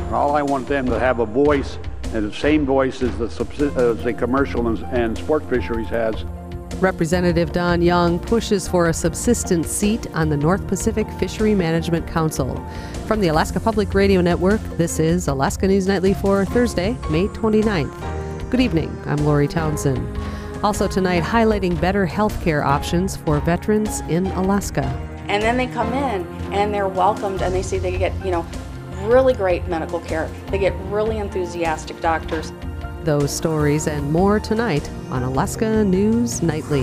And all I want them to have a voice, and the same voice as the commercial and sport fisheries has. Representative Don Young pushes for a subsistence seat on the North Pacific Fishery Management Council. From the Alaska Public Radio Network, this is Alaska News Nightly for Thursday, May 29th. Good evening, I'm Lori Townsend. Also tonight, highlighting better health care options for veterans in Alaska. And then they come in and they're welcomed and they see they get, really great medical care. They get really enthusiastic doctors. Those stories and more tonight on Alaska News Nightly.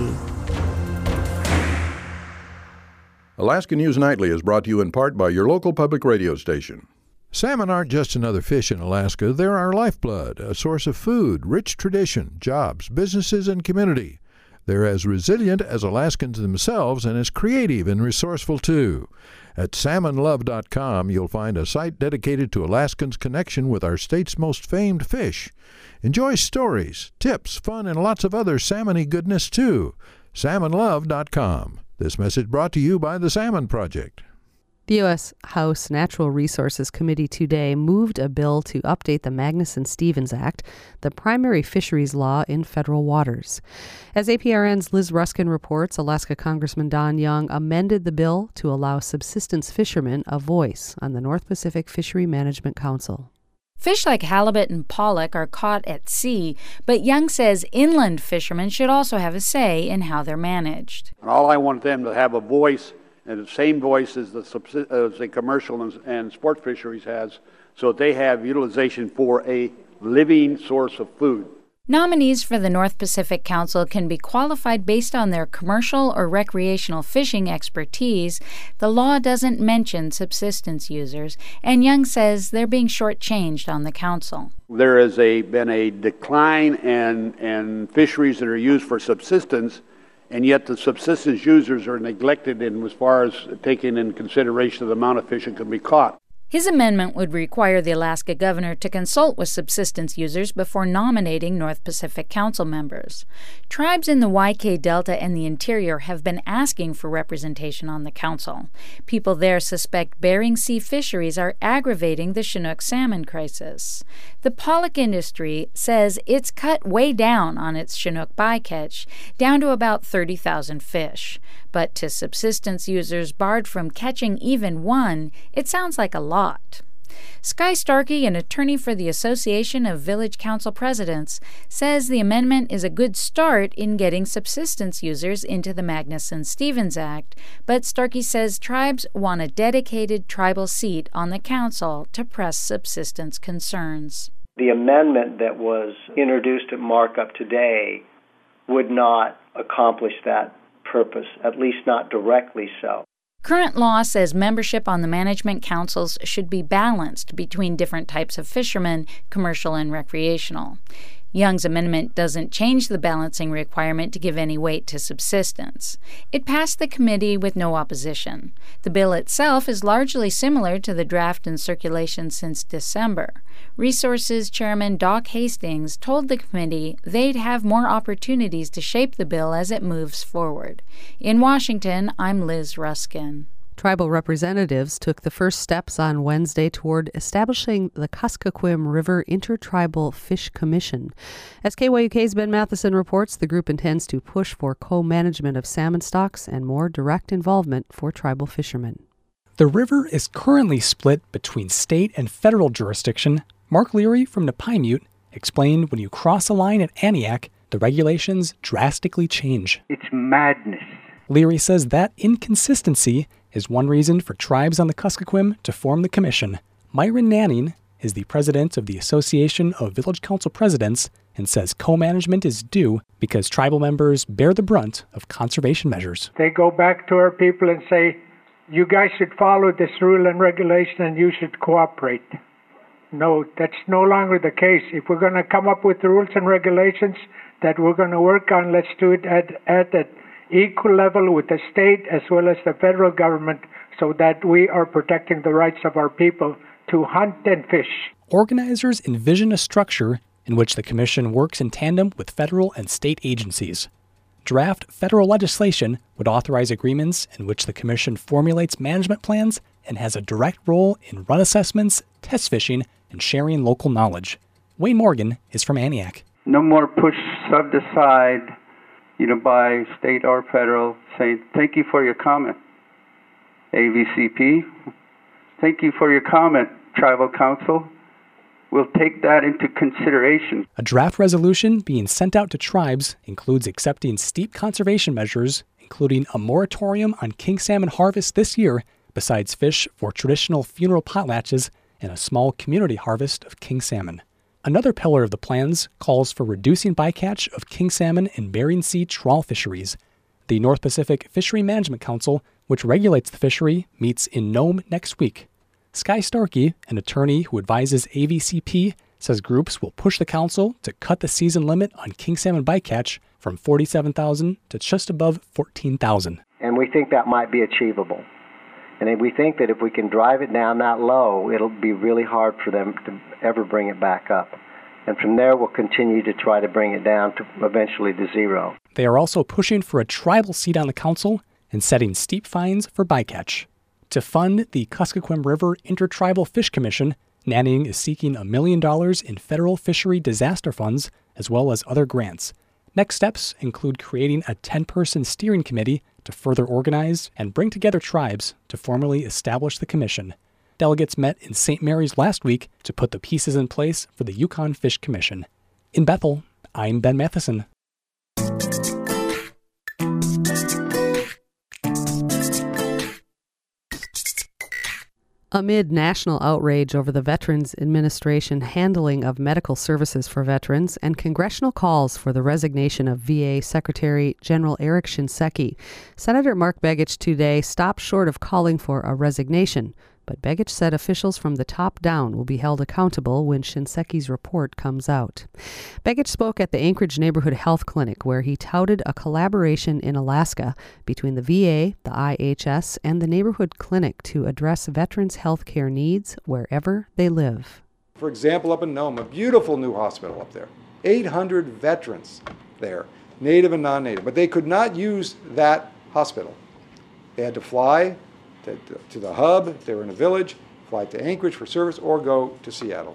Alaska News Nightly is brought to you in part by your local public radio station. Salmon aren't just another fish in Alaska. They're our lifeblood, a source of food, rich tradition, jobs, businesses, and community. They're as resilient as Alaskans themselves and as creative and resourceful, too. At salmonlove.com, you'll find a site dedicated to Alaskans' connection with our state's most famed fish. Enjoy stories, tips, fun, and lots of other salmon-y goodness, too. salmonlove.com. This message brought to you by the Salmon Project. The U.S. House Natural Resources Committee today moved a bill to update the Magnuson-Stevens Act, the primary fisheries law in federal waters. As APRN's Liz Ruskin reports, Alaska Congressman Don Young amended the bill to allow subsistence fishermen a voice on the North Pacific Fishery Management Council. Fish like halibut and pollock are caught at sea, but Young says inland fishermen should also have a say in how they're managed. And all I want them to have a voice, and the same voice as the commercial and sport fisheries has, so that they have utilization for a living source of food. Nominees for the North Pacific Council can be qualified based on their commercial or recreational fishing expertise. The law doesn't mention subsistence users, and Young says they're being shortchanged on the council. There has been a decline in fisheries that are used for subsistence, and yet the subsistence users are neglected as far as taking in consideration of the amount of fish that can be caught. His amendment would require the Alaska governor to consult with subsistence users before nominating North Pacific Council members. Tribes in the YK Delta and the interior have been asking for representation on the council. People there suspect Bering Sea fisheries are aggravating the Chinook salmon crisis. The pollock industry says it's cut way down on its Chinook bycatch, down to about 30,000 fish. But to subsistence users barred from catching even one, it sounds like a lot. Sky Starkey, an attorney for the Association of Village Council Presidents, says the amendment is a good start in getting subsistence users into the Magnuson-Stevens Act, but Starkey says tribes want a dedicated tribal seat on the council to press subsistence concerns. The amendment that was introduced at markup today would not accomplish that purpose, at least not directly so. Current law says membership on the management councils should be balanced between different types of fishermen, commercial and recreational. Young's amendment doesn't change the balancing requirement to give any weight to subsistence. It passed the committee with no opposition. The bill itself is largely similar to the draft in circulation since December. Resources Chairman Doc Hastings told the committee they'd have more opportunities to shape the bill as it moves forward. In Washington, I'm Liz Ruskin. Tribal representatives took the first steps on Wednesday toward establishing the Kuskokwim River Intertribal Fish Commission. As KYUK's Ben Matheson reports, the group intends to push for co-management of salmon stocks and more direct involvement for tribal fishermen. The river is currently split between state and federal jurisdiction. Mark Leary from Napaimute explained when you cross a line at Aniak, the regulations drastically change. It's madness. Leary says that inconsistency is one reason for tribes on the Kuskokwim to form the commission. Myron Nanning is the president of the Association of Village Council Presidents and says co-management is due because tribal members bear the brunt of conservation measures. They go back to our people and say, you guys should follow this rule and regulation and you should cooperate. No, that's no longer the case. If we're going to come up with the rules and regulations that we're going to work on, let's do it at an equal level with the state as well as the federal government so that we are protecting the rights of our people to hunt and fish. Organizers envision a structure in which the commission works in tandem with federal and state agencies. Draft federal legislation would authorize agreements in which the commission formulates management plans and has a direct role in run assessments, test fishing, and sharing local knowledge. Wayne Morgan is from Antioch. No more push shoved aside, by state or federal, saying, thank you for your comment, AVCP. Thank you for your comment, Tribal Council. We'll take that into consideration. A draft resolution being sent out to tribes includes accepting steep conservation measures, including a moratorium on king salmon harvest this year, besides fish for traditional funeral potlatches and a small community harvest of king salmon. Another pillar of the plans calls for reducing bycatch of king salmon in Bering Sea trawl fisheries. The North Pacific Fishery Management Council, which regulates the fishery, meets in Nome next week. Sky Starkey, an attorney who advises AVCP, says groups will push the council to cut the season limit on king salmon bycatch from 47,000 to just above 14,000. And we think that might be achievable. And we think that if we can drive it down that low, it'll be really hard for them to ever bring it back up. And from there, we'll continue to try to bring it down to eventually to zero. They are also pushing for a tribal seat on the council and setting steep fines for bycatch. To fund the Kuskokwim River Intertribal Fish Commission, Nanning is seeking $1 million in federal fishery disaster funds as well as other grants. Next steps include creating a 10-person steering committee to further organize and bring together tribes to formally establish the commission. Delegates met in St. Mary's last week to put the pieces in place for the Yukon Fish Commission. In Bethel, I'm Ben Matheson. Amid national outrage over the Veterans Administration handling of medical services for veterans and congressional calls for the resignation of VA Secretary General Eric Shinseki, Senator Mark Begich today stopped short of calling for a resignation, but Begich said officials from the top down will be held accountable when Shinseki's report comes out. Begich spoke at the Anchorage Neighborhood Health Clinic, where he touted a collaboration in Alaska between the VA, the IHS, and the neighborhood clinic to address veterans' health care needs wherever they live. For example, up in Nome, a beautiful new hospital up there, 800 veterans there, native and non-native, but they could not use that hospital. They had to fly to the hub, if they were in a village, fly to Anchorage for service, or go to Seattle.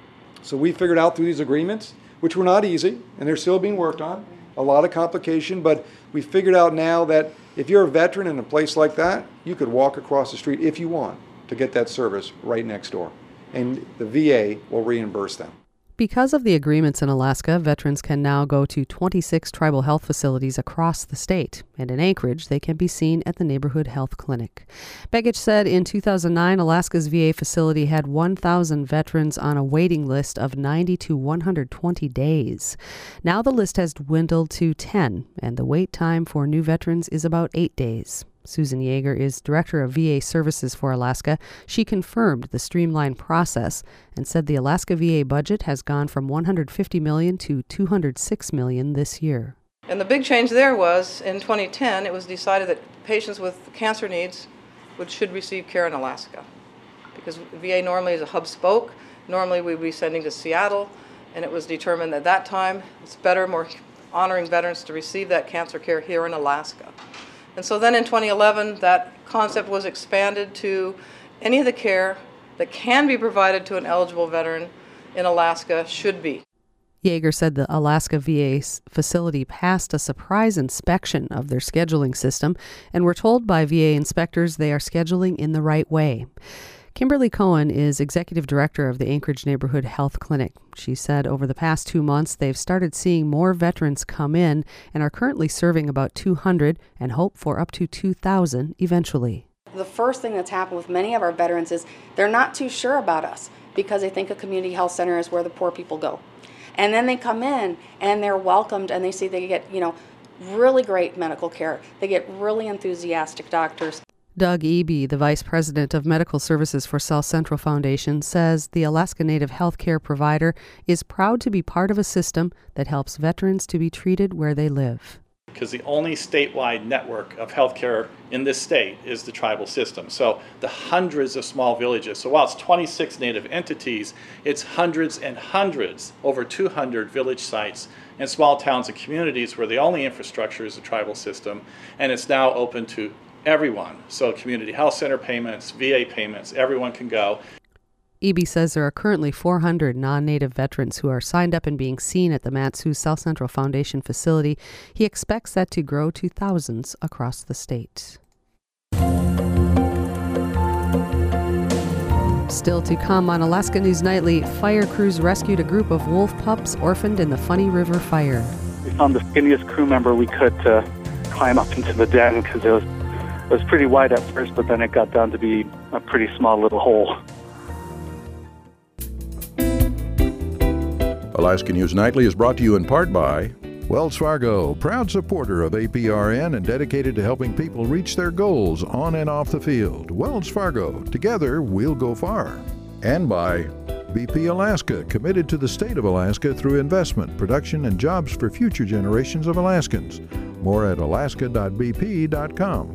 So we figured out through these agreements, which were not easy, and they're still being worked on, a lot of complication, but we figured out now that if you're a veteran in a place like that, you could walk across the street if you want to get that service right next door, and the VA will reimburse them. Because of the agreements in Alaska, veterans can now go to 26 tribal health facilities across the state, and in Anchorage, they can be seen at the Neighborhood Health Clinic. Begich said in 2009, Alaska's VA facility had 1,000 veterans on a waiting list of 90 to 120 days. Now the list has dwindled to 10, and the wait time for new veterans is about 8 days. Susan Yeager is Director of VA Services for Alaska. She confirmed the streamlined process and said the Alaska VA budget has gone from $150 million to $206 million this year. And the big change there was, in 2010, it was decided that patients with cancer needs should receive care in Alaska. Because VA normally is a hub spoke. Normally we'd be sending to Seattle, and it was determined at that time it's better, more honoring veterans to receive that cancer care here in Alaska. And so then in 2011, that concept was expanded to any of the care that can be provided to an eligible veteran in Alaska should be. Yeager said the Alaska VA facility passed a surprise inspection of their scheduling system and were told by VA inspectors they are scheduling in the right way. Kimberly Cohen is Executive Director of the Anchorage Neighborhood Health Clinic. She said over the past 2 months, they've started seeing more veterans come in and are currently serving about 200 and hope for up to 2,000 eventually. The first thing that's happened with many of our veterans is they're not too sure about us because they think a community health center is where the poor people go. And then they come in and they're welcomed and they see they get, really great medical care. They get really enthusiastic doctors. Doug Eby, the Vice President of Medical Services for South Central Foundation, says the Alaska Native health care provider is proud to be part of a system that helps veterans to be treated where they live. Because the only statewide network of healthcare in this state is the tribal system. So the hundreds of small villages, so while it's 26 Native entities, it's hundreds and hundreds, over 200 village sites and small towns and communities where the only infrastructure is the tribal system, and it's now open to everyone. So community health center payments, VA payments, everyone can go. Eby says there are currently 400 non-Native veterans who are signed up and being seen at the Mat-Su South Central Foundation facility. He expects that to grow to thousands across the state. Still to come on Alaska News Nightly, fire crews rescued a group of wolf pups orphaned in the Funny River fire. We found the skinniest crew member we could to climb up into the den because it was pretty wide at first, but then it got down to be a pretty small little hole. Alaska News Nightly is brought to you in part by Wells Fargo, proud supporter of APRN and dedicated to helping people reach their goals on and off the field. Wells Fargo, together we'll go far. And by BP Alaska, committed to the state of Alaska through investment, production, and jobs for future generations of Alaskans. More at alaska.bp.com.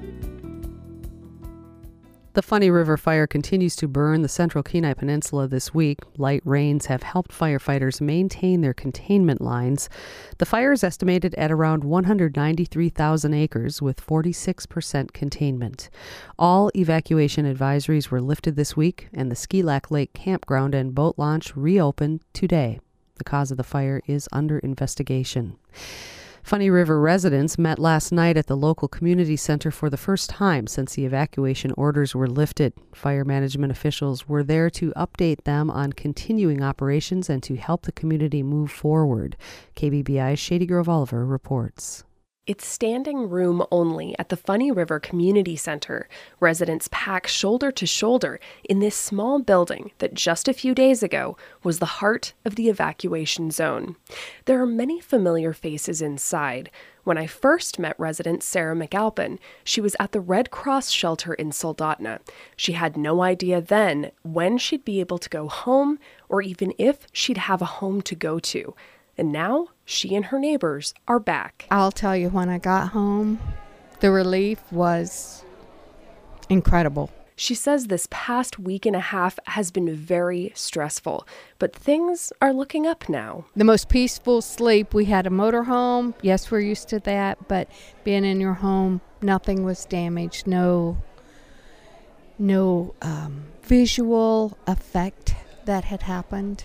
The Funny River fire continues to burn the central Kenai Peninsula this week. Light rains have helped firefighters maintain their containment lines. The fire is estimated at around 193,000 acres with 46% containment. All evacuation advisories were lifted this week, and the Ski Lac Lake campground and boat launch reopened today. The cause of the fire is under investigation. Funny River residents met last night at the local community center for the first time since the evacuation orders were lifted. Fire management officials were there to update them on continuing operations and to help the community move forward. KBBI's Shady Grove Oliver reports. It's standing room only at the Funny River Community Center. Residents pack shoulder to shoulder in this small building that just a few days ago was the heart of the evacuation zone. There are many familiar faces inside. When I first met resident Sarah McAlpin, she was at the Red Cross shelter in Soldotna. She had no idea then when she'd be able to go home or even if she'd have a home to go to. And now, she and her neighbors are back. I'll tell you, when I got home, the relief was incredible. She says this past week and a half has been very stressful, but things are looking up now. The most peaceful sleep. We had a motorhome. Yes, we're used to that, but being in your home, nothing was damaged. No visual effect that had happened.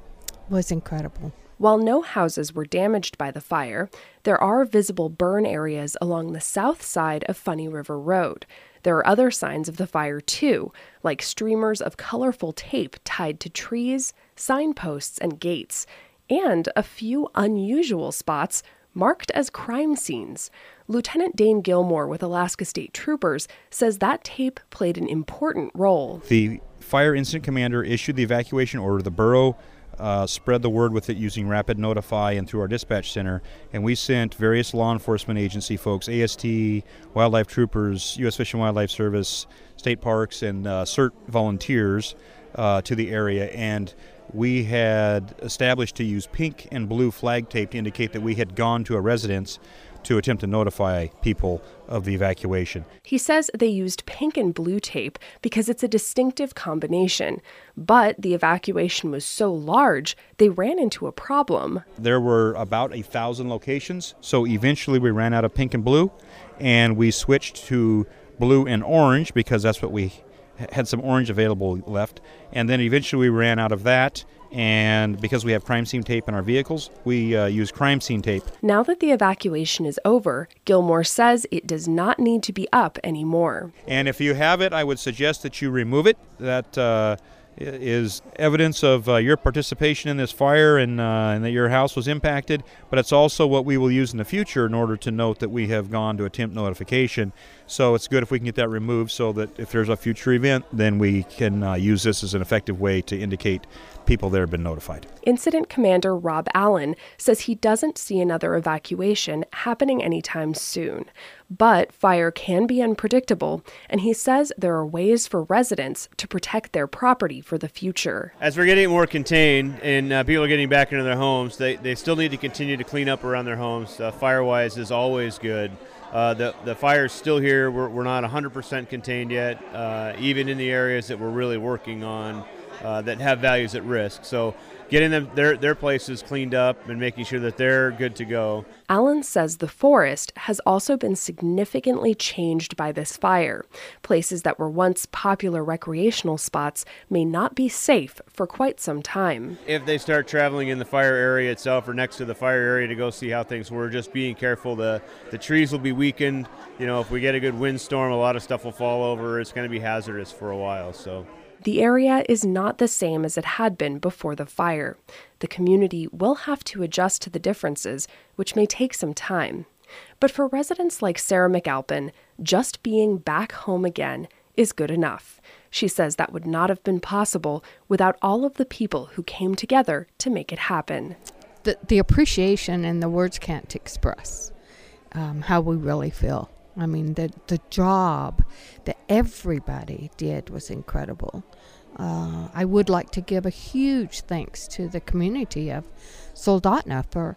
Was incredible. While no houses were damaged by the fire, there are visible burn areas along the south side of Funny River Road. There are other signs of the fire, too, like streamers of colorful tape tied to trees, signposts, and gates, and a few unusual spots marked as crime scenes. Lieutenant Dane Gilmore with Alaska State Troopers says that tape played an important role. The fire incident commander issued the evacuation order. The borough spread the word with it using Rapid Notify and through our dispatch center, and we sent various law enforcement agency folks, AST, wildlife troopers, U.S. Fish and Wildlife Service, state parks, and CERT volunteers to the area, and we had established to use pink and blue flag tape to indicate that we had gone to a residence to attempt to notify people of the evacuation. He says they used pink and blue tape because it's a distinctive combination, but the evacuation was so large, they ran into a problem. There were about 1,000 locations, so eventually we ran out of pink and blue, and we switched to blue and orange because that's what we had some orange available left, and then eventually we ran out of that. And because we have crime scene tape in our vehicles, we use crime scene tape. Now that the evacuation is over, Gilmore says it does not need to be up anymore. And if you have it, I would suggest that you remove it. That is evidence of your participation in this fire and that your house was impacted. But it's also what we will use in the future in order to note that we have gone to attempt notification. So it's good if we can get that removed so that if there's a future event, then we can use this as an effective way to indicate people that have been notified. Incident Commander Rob Allen says he doesn't see another evacuation happening anytime soon. But fire can be unpredictable, and he says there are ways for residents to protect their property for the future. As we're getting more contained and people are getting back into their homes, they still need to continue to clean up around their homes. Fire-wise is always good. The fire's still here. We're not 100% contained yet, even in the areas that we're really working on that have values at risk. So getting them their places cleaned up and making sure that they're good to go. Allen says the forest has also been significantly changed by this fire. Places that were once popular recreational spots may not be safe for quite some time. If they start traveling in the fire area itself or next to the fire area to go see how things were, just being careful. The trees will be weakened. If we get a good windstorm, a lot of stuff will fall over. It's going to be hazardous for a while. So the area is not the same as it had been before the fire. The community will have to adjust to the differences, which may take some time. But for residents like Sarah McAlpin, just being back home again is good enough. She says that would not have been possible without all of the people who came together to make it happen. The appreciation and the words can't express how we really feel. I mean, the job that everybody did was incredible. I would like to give a huge thanks to the community of Soldotna for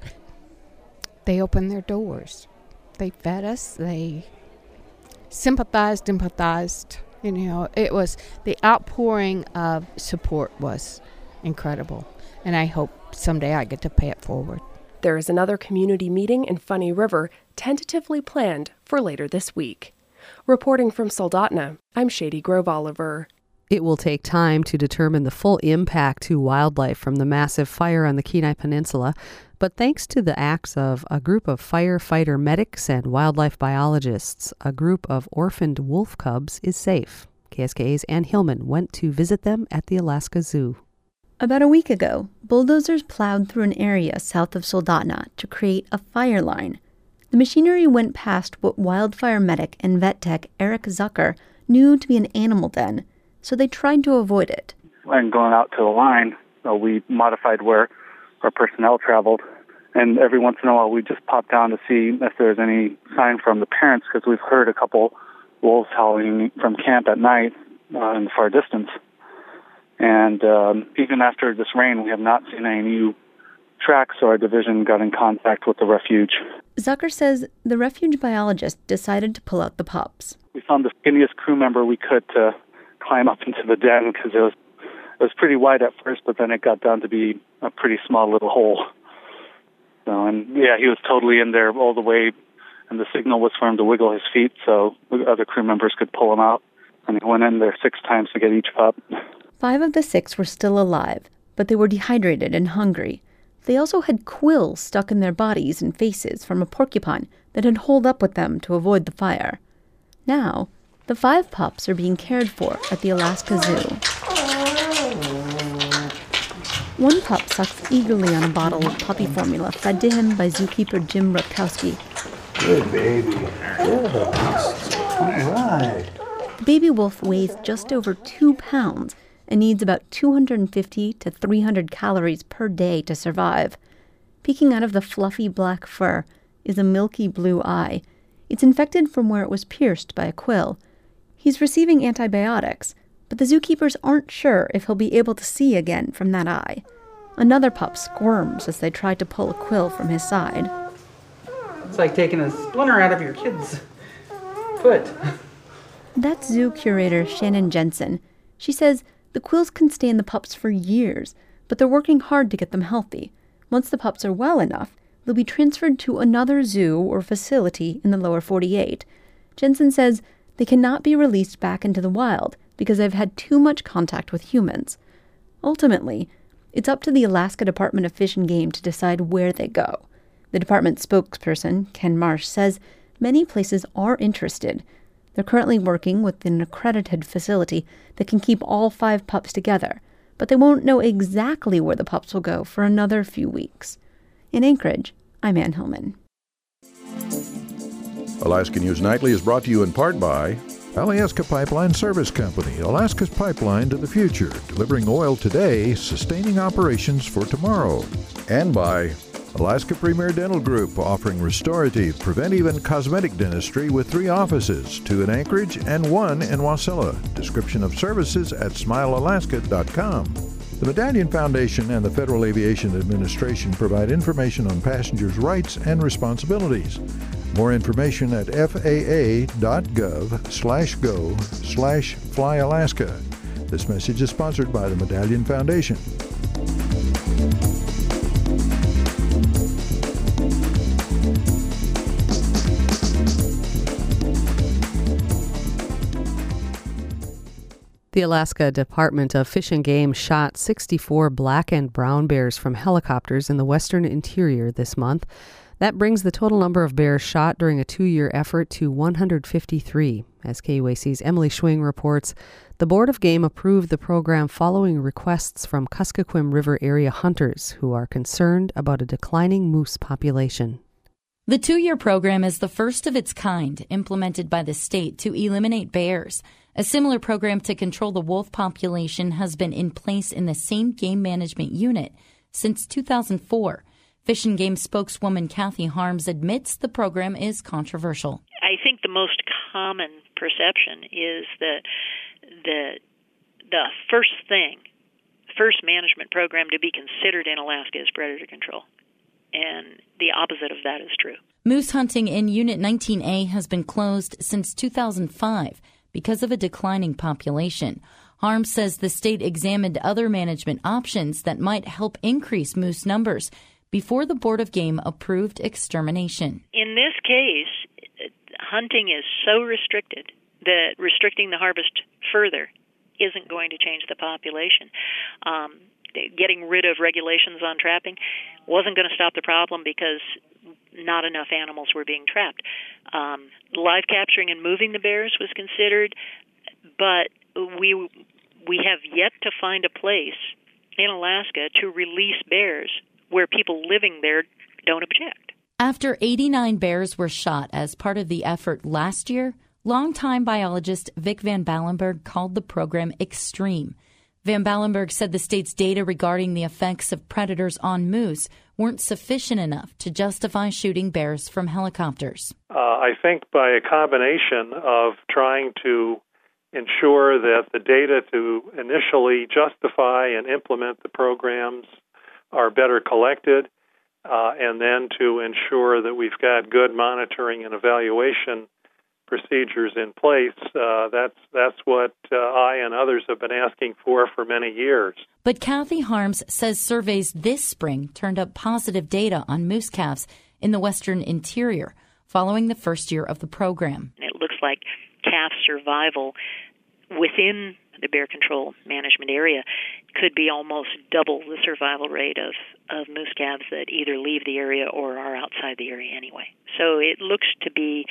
they opened their doors. They fed us. They sympathized, empathized. It was the outpouring of support was incredible. And I hope someday I get to pay it forward. There is another community meeting in Funny River tentatively planned for later this week. Reporting from Soldotna, I'm Shady Grove Oliver. It will take time to determine the full impact to wildlife from the massive fire on the Kenai Peninsula, but thanks to the acts of a group of firefighter medics and wildlife biologists, a group of orphaned wolf cubs is safe. KSKA's Ann Hillman went to visit them at the Alaska Zoo. About a week ago, bulldozers plowed through an area south of Soldotna to create a fire line. The machinery went past what wildfire medic and vet tech Eric Zucker knew to be an animal den, so they tried to avoid it. And going out to the line, we modified where our personnel traveled, and every once in a while we just pop down to see if there's any sign from the parents, because we've heard a couple wolves howling from camp at night in the far distance. And even after this rain, we have not seen any new tracks, so our division got in contact with the refuge. Zucker says the refuge biologist decided to pull out the pups. We found the skinniest crew member we could to climb up into the den, because it was pretty wide at first, but then it got down to be a pretty small little hole. So, and yeah, he was totally in there all the way, and the signal was for him to wiggle his feet so other crew members could pull him out. And he went in there 6 times to get each pup. 5 of the 6 were still alive, but they were dehydrated and hungry. They also had quills stuck in their bodies and faces from a porcupine that had holed up with them to avoid the fire. Now, the 5 pups are being cared for at the Alaska Zoo. One pup sucks eagerly on a bottle of puppy formula fed to him by zookeeper Jim Rutkowski. Good baby. Good. All right. The baby wolf weighs just over 2 pounds and needs about 250 to 300 calories per day to survive. Peeking out of the fluffy black fur is a milky blue eye. It's infected from where it was pierced by a quill. He's receiving antibiotics, but the zookeepers aren't sure if he'll be able to see again from that eye. Another pup squirms as they try to pull a quill from his side. It's like taking a splinter out of your kid's foot. That's zoo curator Shannon Jensen. She says the quills can stay in the pups for years, but they're working hard to get them healthy. Once the pups are well enough, they'll be transferred to another zoo or facility in the lower 48. Jensen says they cannot be released back into the wild because they've had too much contact with humans. Ultimately, it's up to the Alaska Department of Fish and Game to decide where they go. The department spokesperson, Ken Marsh, says many places are interested. They're currently working with an accredited facility that can keep all 5 pups together, but they won't know exactly where the pups will go for another few weeks. In Anchorage, I'm Ann Hillman. Alaska News Nightly is brought to you in part by Alyeska Pipeline Service Company, Alaska's pipeline to the future, delivering oil today, sustaining operations for tomorrow. And by Alaska Premier Dental Group, offering restorative, preventive, and cosmetic dentistry with 3 offices, 2 in Anchorage and 1 in Wasilla. Description of services at smilealaska.com. The Medallion Foundation and the Federal Aviation Administration provide information on passengers' rights and responsibilities. More information at faa.gov/go/flyalaska. This message is sponsored by the Medallion Foundation. The Alaska Department of Fish and Game shot 64 black and brown bears from helicopters in the western interior this month. That brings the total number of bears shot during a 2-year effort to 153. As KUAC's Emily Schwing reports, the Board of Game approved the program following requests from Kuskokwim River area hunters who are concerned about a declining moose population. The 2-year program is the first of its kind implemented by the state to eliminate bears. A similar program to control the wolf population has been in place in the same game management unit since 2004. Fish and Game spokeswoman Kathy Harms admits the program is controversial. I think the most common perception is that the first management program to be considered in Alaska is predator control. And the opposite of that is true. Moose hunting in Unit 19A has been closed since 2005 because of a declining population. Harms says the state examined other management options that might help increase moose numbers before the Board of Game approved extermination. In this case, hunting is so restricted that restricting the harvest further isn't going to change the population. Getting rid of regulations on trapping wasn't going to stop the problem because not enough animals were being trapped. Live capturing and moving the bears was considered, but we have yet to find a place in Alaska to release bears where people living there don't object. After 89 bears were shot as part of the effort last year, longtime biologist Vic Van Ballenberg called the program extreme. Van Ballenberg said the state's data regarding the effects of predators on moose weren't sufficient enough to justify shooting bears from helicopters. I think by a combination of trying to ensure that the data to initially justify and implement the programs are better collected, and then to ensure that we've got good monitoring and evaluation procedures in place. That's what I and others have been asking for many years. But Kathy Harms says surveys this spring turned up positive data on moose calves in the western interior following the first year of the program. It looks like calf survival within the bear control management area could be almost double the survival rate of moose calves that either leave the area or are outside the area anyway. So it looks to be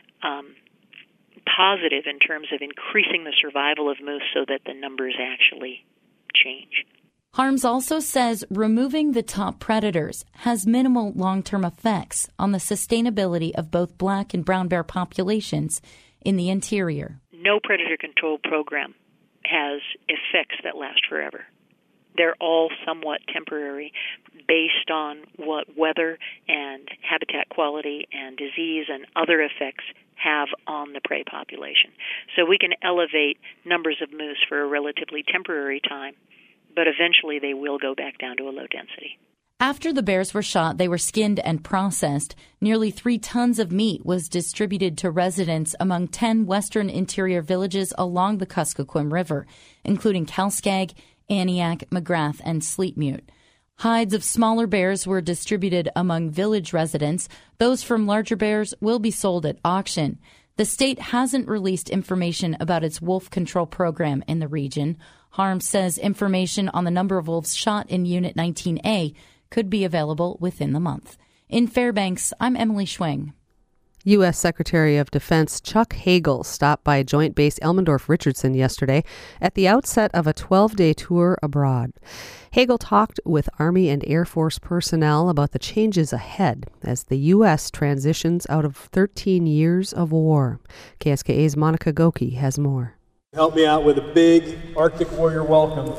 positive in terms of increasing the survival of moose so that the numbers actually change. Harms also says removing the top predators has minimal long-term effects on the sustainability of both black and brown bear populations in the interior. No predator control program has effects that last forever. They're all somewhat temporary based on what weather and habitat quality and disease and other effects have on the prey population. So we can elevate numbers of moose for a relatively temporary time, but eventually they will go back down to a low density. After the bears were shot, they were skinned and processed. Nearly 3 tons of meat was distributed to residents among 10 western interior villages along the Kuskokwim River, including Kalskag, Aniak, McGrath, and Sleepmute. Hides of smaller bears were distributed among village residents. Those from larger bears will be sold at auction. The state hasn't released information about its wolf control program in the region. Harms says information on the number of wolves shot in Unit 19A could be available within the month. In Fairbanks, I'm Emily Schwing. U.S. Secretary of Defense Chuck Hagel stopped by Joint Base Elmendorf-Richardson yesterday at the outset of a 12-day tour abroad. Hagel talked with Army and Air Force personnel about the changes ahead as the U.S. transitions out of 13 years of war. KSKA's Monica Goki has more. Help me out with a big Arctic Warrior welcome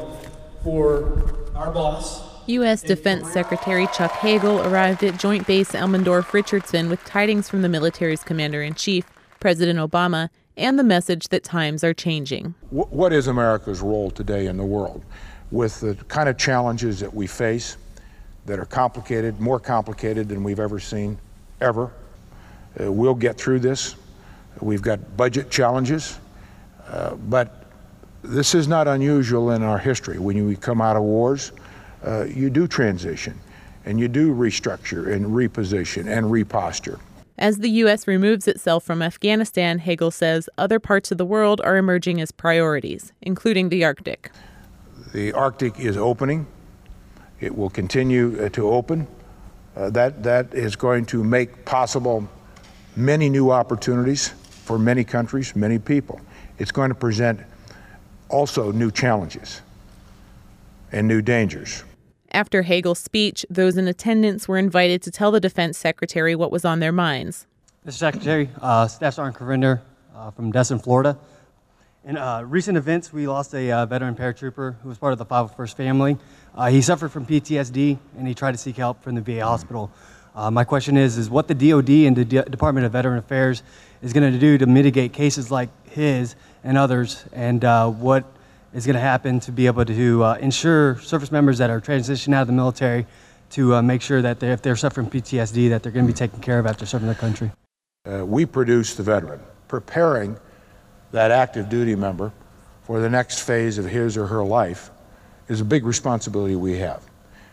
for our boss. U.S. Defense Secretary Chuck Hagel arrived at Joint Base Elmendorf-Richardson with tidings from the military's commander-in-chief, President Obama, and the message that times are changing. What is America's role today in the world? With the kind of challenges that we face that are complicated, more complicated than we've ever seen, ever. We'll get through this. We've got budget challenges, but This is not unusual in our history. When you come out of wars, you do transition, and you do restructure and reposition and reposture. As the U.S. removes itself from Afghanistan, Hagel says other parts of the world are emerging as priorities, including the Arctic. The Arctic is opening. It will continue to open. That is going to make possible many new opportunities for many countries, many people. It's going to present also new challenges and new dangers. After Hagel's speech, those in attendance were invited to tell the defense secretary what was on their minds. Mr. Secretary, Staff Sergeant Carinder from Destin, Florida. In recent events, we lost a veteran paratrooper who was part of the 501st family. He suffered from PTSD, and he tried to seek help from the VA hospital. My question is what the DOD and the Department of Veteran Affairs is going to do to mitigate cases like his and others, and what is going to happen to be able to ensure service members that are transitioning out of the military to make sure that if they're suffering PTSD, that they're going to be taken care of after serving their country. We produce the veteran, preparing that active duty member for the next phase of his or her life is a big responsibility we have.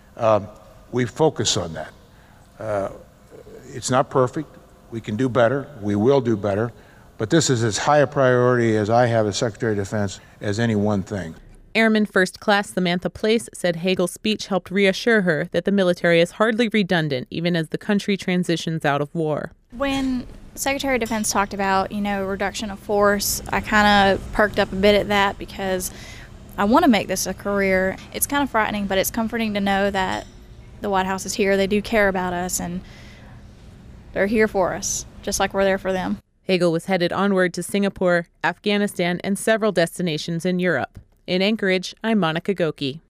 We focus on that. It's not perfect. We can do better. We will do better. But this is as high a priority as I have as Secretary of Defense as any one thing. Airman First Class Samantha Place said Hagel's speech helped reassure her that the military is hardly redundant, even as the country transitions out of war. When Secretary of Defense talked about, reduction of force, I kind of perked up a bit at that because I want to make this a career. It's kind of frightening, but it's comforting to know that the White House is here. They do care about us, and they're here for us, just like we're there for them. Hagel was headed onward to Singapore, Afghanistan, and several destinations in Europe. In Anchorage, I'm Monica Goki.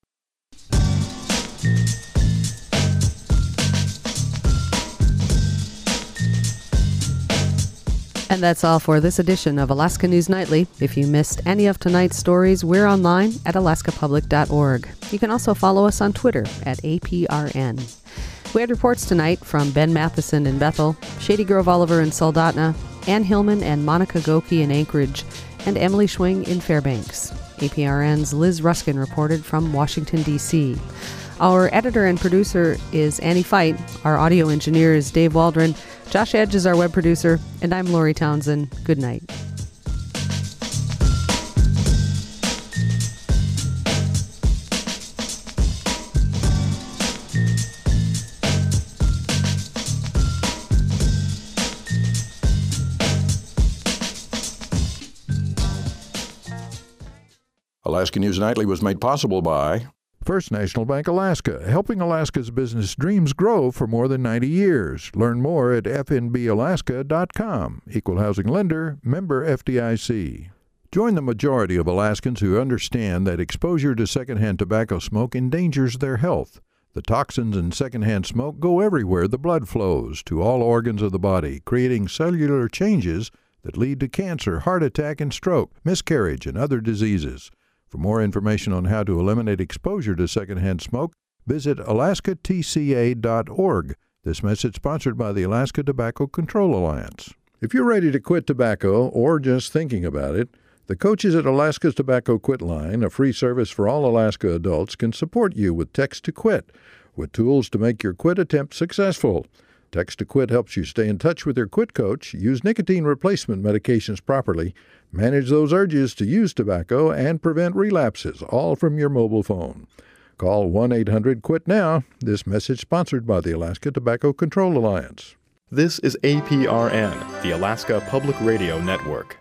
And that's all for this edition of Alaska News Nightly. If you missed any of tonight's stories, we're online at alaskapublic.org. You can also follow us on Twitter at APRN. We had reports tonight from Ben Matheson in Bethel, Shady Grove Oliver in Soldotna, Ann Hillman and Monica Goki in Anchorage, and Emily Schwing in Fairbanks. APRN's Liz Ruskin reported from Washington, D.C. Our editor and producer is Annie Fight. Our audio engineer is Dave Waldron. Josh Edge is our web producer, and I'm Lori Townsend. Good night. Alaska News Nightly was made possible by First National Bank Alaska, helping Alaska's business dreams grow for more than 90 years. Learn more at fnbalaska.com. Equal housing lender, member FDIC. Join the majority of Alaskans who understand that exposure to secondhand tobacco smoke endangers their health. The toxins in secondhand smoke go everywhere the blood flows, to all organs of the body, creating cellular changes that lead to cancer, heart attack, and stroke, miscarriage, and other diseases. For more information on how to eliminate exposure to secondhand smoke, visit alaskatca.org. This message sponsored by the Alaska Tobacco Control Alliance. If you're ready to quit tobacco or just thinking about it, the coaches at Alaska's Tobacco Quit Line, a free service for all Alaska adults, can support you with Text to Quit, with tools to make your quit attempt successful. Text to Quit helps you stay in touch with your quit coach, use nicotine replacement medications properly, manage those urges to use tobacco, and prevent relapses, all from your mobile phone. Call 1-800-QUIT-NOW. This message sponsored by the Alaska Tobacco Control Alliance. This is APRN, the Alaska Public Radio Network.